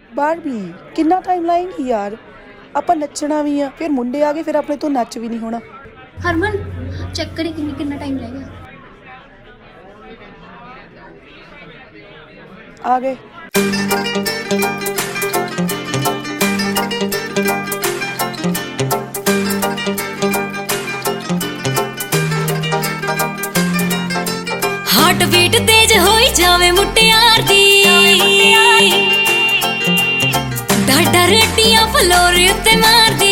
Barbie ਕਿੰਨਾ time ਲਾਏਂਗੀ ਯਾਰ, ਆਪਾਂ ਨੱਚਣਾ ਵੀ ਆ, ਫਿਰ ਮੁੰਡੇ ਆ ਗਏ, ਫਿਰ ਆਪਣੇ ਤੋਂ ਨੱਚ ਵੀ ਨਹੀਂ ਹੋਣਾ। ਹਰਮਨ ਚੈੱਕ ਕਰੀ ਕਿੰਨਾ ਟਾਈਮ ਲੱਗेगा। ਆ ਗਏ। हार्ट बीट तेज होई जावे मुटियार दी, डाडा रेटियां फ्लोर उत्ते मार दी।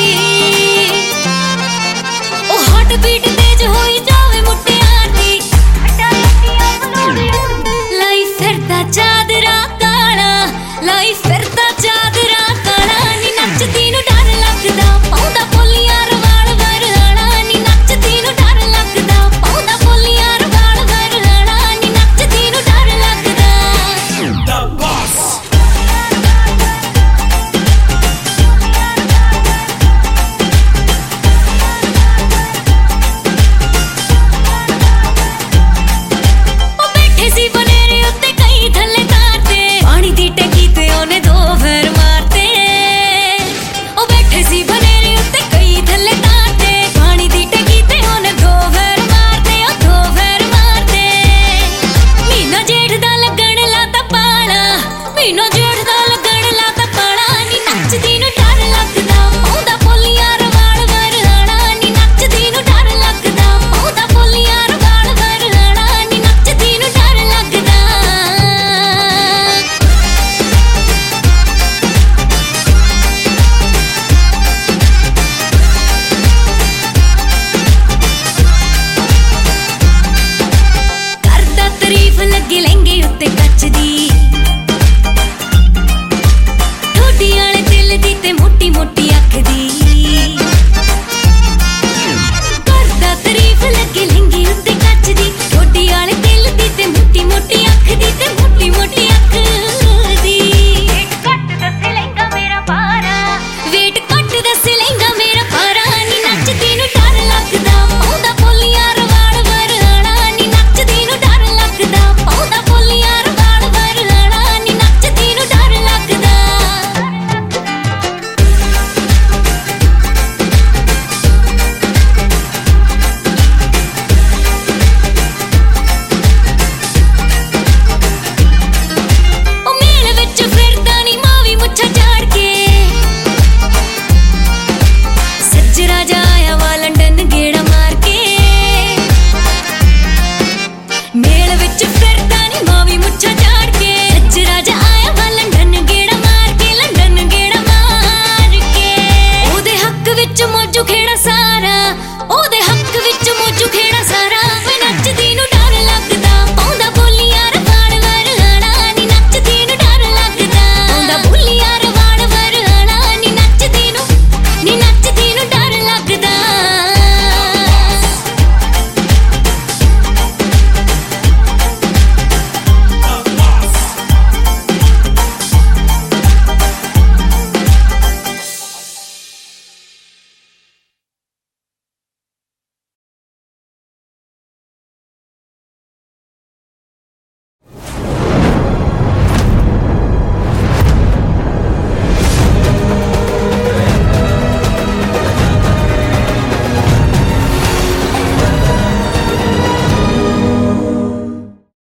ओ हार्ट बीट तेज होई जावे मुटियार दी, लाई फिरदा चादरा काला, लाई फिरदा चादरा काला। नी नचदी नू डर लगदा पाउंदा बोलियां रवाल वरहाना, नी नचदी नू डर लगदा पाउंदा बोलियां रवाल वरहाना, नी नचदी नू डर लगदा। The boss ओ बैठे सी बनेरे उत्ते कई थल्ले तारते, पानी दी टंकी ते ओने दो फेर मारते। ओ बैठे सी बनेरे उत्ते कई थल्ले तारते, पानी दी टंकी ते ओने दो फेर मारते, ओ दो फेर मारते। मीना जेठ दा लगण लाता पाला, मीनो